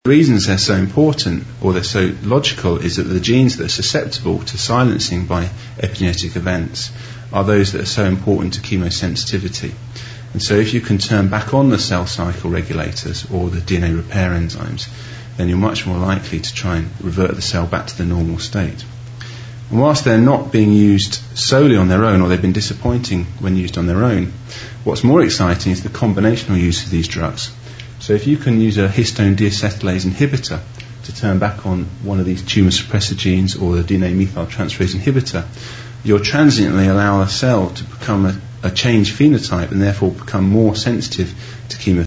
The reasons they're so important, or they're so logical, is that the genes that are susceptible to silencing by epigenetic events are those that are so important to chemosensitivity. And so if you can turn back on the cell cycle regulators or the DNA repair enzymes, then you're much more likely to try and revert the cell back to the normal state. And whilst they're not being used solely on their own, or they've been disappointing when used on their own, what's more exciting is the combinational use of these drugs. So if you can use a histone deacetylase inhibitor to turn back on one of these tumour suppressor genes or the DNA methyltransferase inhibitor, you'll transiently allow a cell to become a changed phenotype and therefore become more sensitive to chemotherapy.